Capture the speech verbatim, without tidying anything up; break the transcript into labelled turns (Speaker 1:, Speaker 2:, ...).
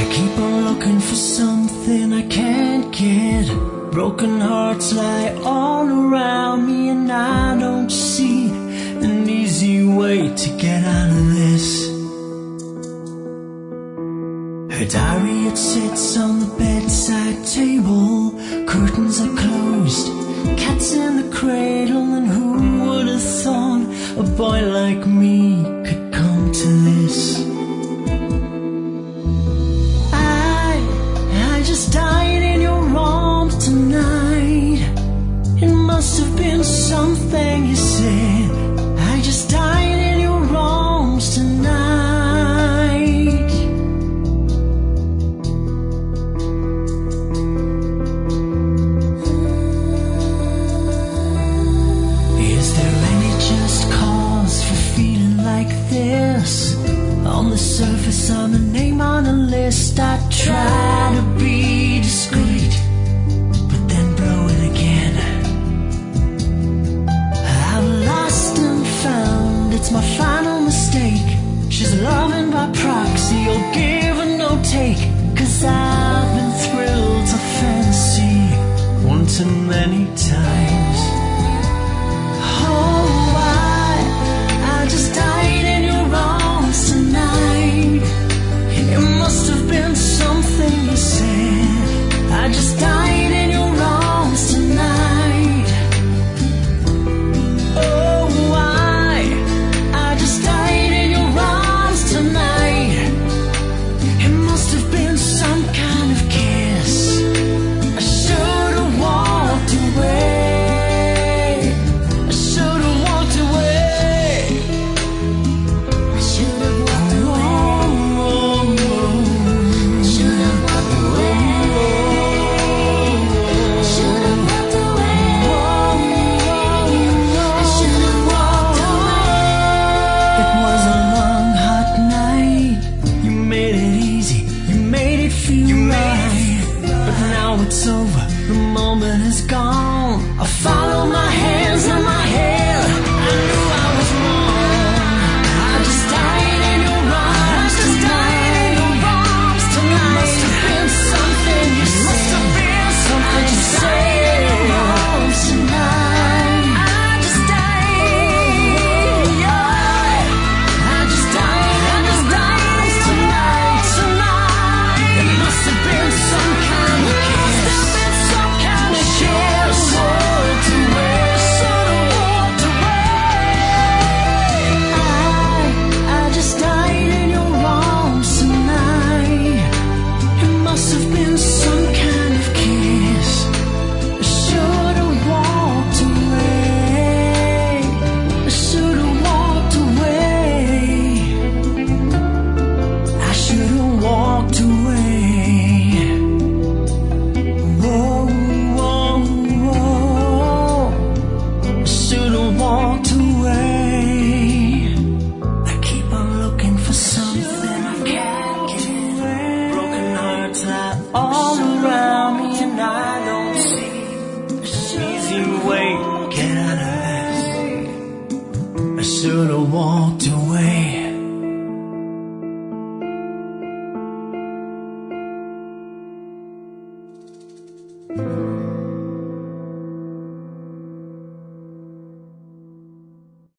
Speaker 1: keep on looking for something I can't get. Broken hearts lie all around me, and I don't see an easy way to get out of this. Her diary, it sits on the bedside table. Curtains are closed, cats in the cradle. And who would have thought a boy like me could come to this? I, I just died in your arms tonight. It must have been something you said. I just died in your arms tonight. Is there any just cause for feeling like this? On the surface, I'm a name on a list. I try to be discreet, but then blow it again. I've lost and found, it's my final mistake. She's loving by proxy, or give and no take. Cause I've been thrilled to fantasy one too many times. Oh, I, I just died in your arms tonight. It must have been something you said. I just died in your arms tonight. Oh, I, I just died in your arms tonight. It must have been some kind of kiss. I should have walked away. I should have walked away. I should have walked away. I should have walked away. I should have walked away. I should have walked away. It was a long, hot night. You made it easy. You made it feel right. But now it's over. The moment is gone. I follow my hands, now my